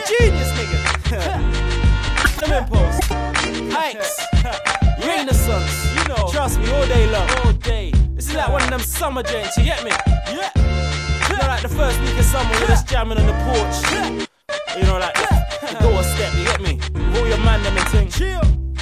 genius, nigga. Them impulse. Hikes. Renaissance. You know. Trust me, all day long. All day. This is like one of them summer joints, you get me? Yeah. You know, like the first week of summer, we're just jamming on the porch. You know, like the doorstep, you get me? All your man them and thing. Chill.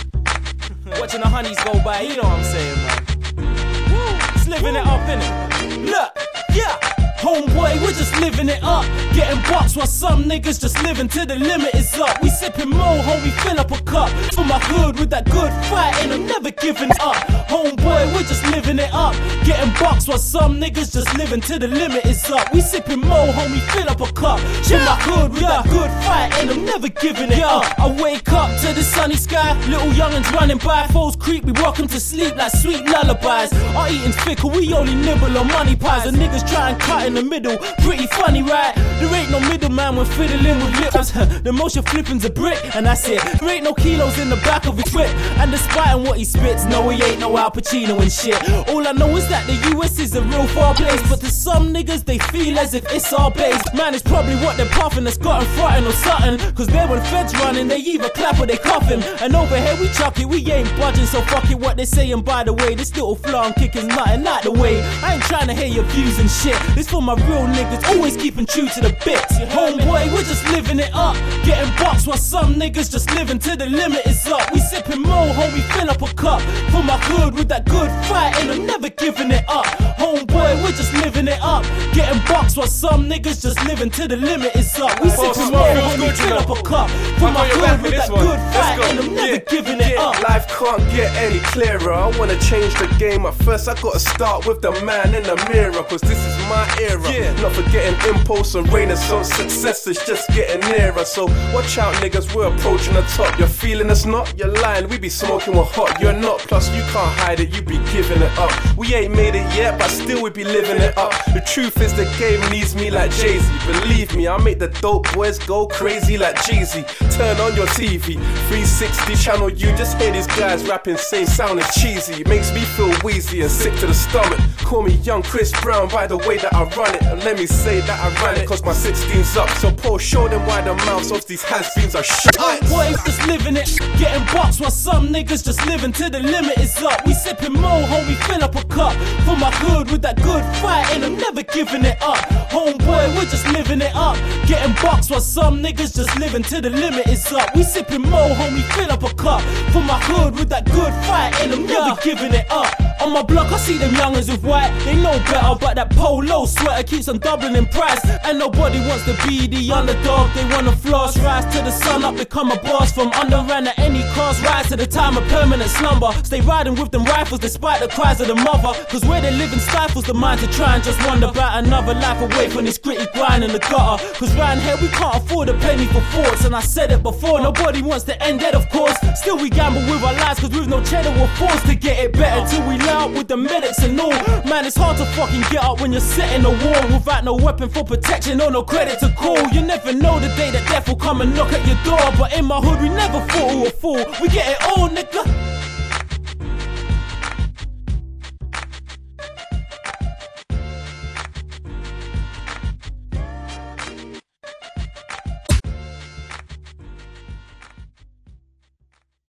Watching the honeys go by, you know what I'm saying, man. Woo. Just living it up, innit? Look, yeah. Homeboy, we're just living it up. Getting bucks while some niggas just living till the limit is up. We sipping more, homie, fill up a cup. For my hood with that good fight, and I'm never giving up. Homeboy, we're just living it up. Getting bucks while some niggas just living till the limit is up. We sipping more, homie, fill up a cup. For my hood with that good fight, and I'm never giving it up. I wake up to the sunny sky, little youngins running by. Foes creep, we rock 'em to sleep like sweet lullabies. Our eating's fickle, we only nibble on money pies. The niggas try and cut in the middle, pretty funny, right? There ain't no middleman when fiddling with lips. The most you're flipping's a brick, and that's it. There ain't no kilos in the back of his whip. And despite what he spits, no, he ain't no Al Pacino and shit. All I know is that the US is a real far place, but to some niggas they feel as if it's our base. Man, it's probably what they're puffing that's got 'em frontin' or something. Cause there when feds running, they either clap or they cuffin'. And over here we chuck it, we ain't budging, so fuck it what they sayin'. By the way, this little flaw I'm kicking nothing out the way. I ain't trying to hear your views and shit. This for my real niggas, always keeping true to the bits. Homeboy, we're just living it up. Getting bucks while some niggas just living till the limit is up. We sipping more, homie, fill up a cup. For my hood with that good fight, and I'm never giving it up. Homeboy, we're just living it up. Getting bucks while some niggas just living till the limit is up. We sipping more, homie, fill up a cup. For my hood with that good fight, and I'm never giving it up. Life can't get any clearer. I wanna change the game. At first I gotta start with the man in the mirror, cause this is my era. Not forgetting impulse and renaissance. Success is just getting nearer. So watch out niggas, we're approaching the top. You're feeling us not? You're lying, we be smoking one hot. You're not, plus you can't hide it, you be giving it up. We ain't made it yet, but still we be living it up. The truth is the game needs me like Jay-Z. Believe me, I make the dope boys go crazy like Jeezy. Turn on your TV, 360 channel, you just hear these guys rapping, same sounding cheesy. It makes me feel wheezy and sick to the stomach. Call me young Chris Brown by the way that I run it. And let me say that I ran it cause my 16's up. So Paul, show them why the mouths of these has-beens are shut. Boy, just living it, getting bucks while some niggas just living till the limit is up. We sipping more, homie, fill up a cup. For my hood with that good fight, and I'm never giving it up. Homeboy, we're just living it up. Getting bucks while some niggas just living till the limit is up. We sipping more, homie, fill up a cup. For my hood with that good fight, and I'm never giving it up. On my block, I see them youngers with white. They know better, but that polo sweater keeps on doubling in price. And nobody wants to be the underdog. They wanna floss, rise to the sun up, become a boss. From underrun at any cost, rise to the time of permanent slumber. Stay riding with them rifles despite the cries of the mother. Cause where they living stifles the mind to try and just wonder about another life away from this gritty grind in the gutter. Cause round here we can't afford a penny for thoughts. And I said it before, nobody wants to end it of course. Still we gamble with our lives cause with no cheddar we're forced to get it better. Till we lay out with the medics and all. Man, it's hard to fucking get up when you're setting a wall without no weapon for protection or no credit to call. You never know the day that death will come and knock at your door. But in my hood we never thought we were fool. We get it all, nigga.